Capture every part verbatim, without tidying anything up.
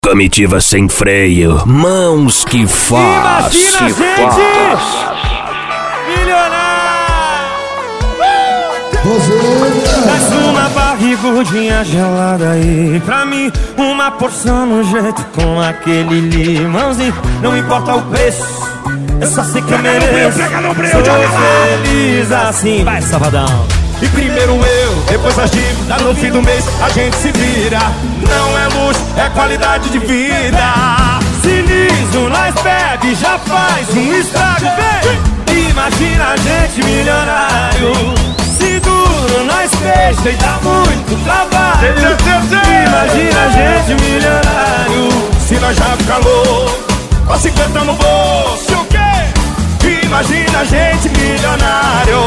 Comitiva sem freio, mãos que faz. Imagina, que gente! faz. Milionário! Mais uma barrigudinha gelada aí pra mim, uma porção no jeito com aquele limãozinho. Não importa o preço, eu só sei que eu mereço. Sou feliz assim. Vai, Sabadão! E primeiro eu, depois as dívidas, no fim do mês a gente se vira. Não é luxo, é qualidade de vida. Se liso, nós bebe, já faz um estrago, vem! Imagina a gente milionário. Se duro, nós fecha e dá muito trabalho. Imagina a gente milionário. Se nós já fica louco, com cinquenta no bolso, o quê? Imagina a gente milionário.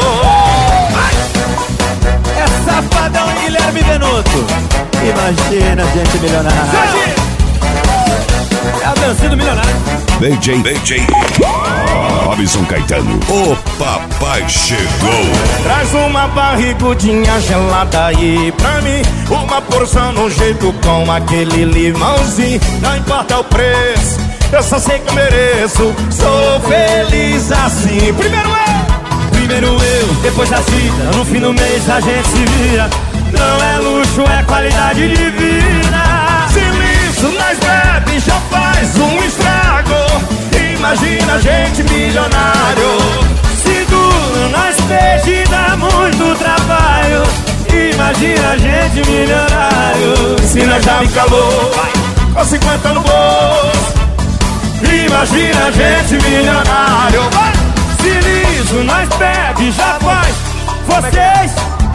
É Safadão e Guilherme Benuto. Imagina a gente milionário. É a dança do milionário. B J, B J, Robson Caetano, o papai chegou. Traz uma barrigudinha gelada aí pra mim, uma porção no jeito com aquele limãozinho. Não importa o preço, eu só sei que eu mereço. Sou feliz assim. Primeiro eu, primeiro eu, depois a cita. No fim do mês a gente se vira. Não é luxo, é qualidade de vida. Se liso, nós bebe, já faz um estrago. Imagina a gente milionário. Se duro, nós peixe e dá muito trabalho. Imagina a gente milionário. Se nós já fica louco, com cinquenta no bolso. Imagina a gente milionário. Se liso, nós bebe, já faz. Vocês.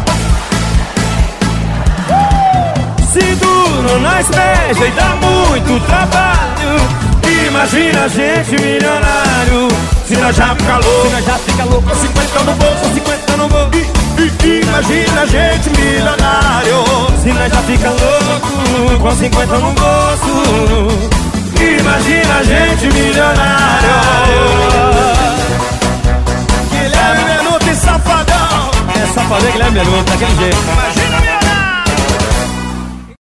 Se duro, nós beija e dá muito trabalho. Imagina a gente milionário. Se nós já fica louco, se nós já fica louco, com cinquenta no bolso, cinquenta no bolso. I, I, imagina a gente milionário. Se nós já fica louco, com cinquenta no bolso. Imagina a gente milionário. Guilherme Benuto e Safadão. É Safadão e Guilherme Benuto, daquele jeito.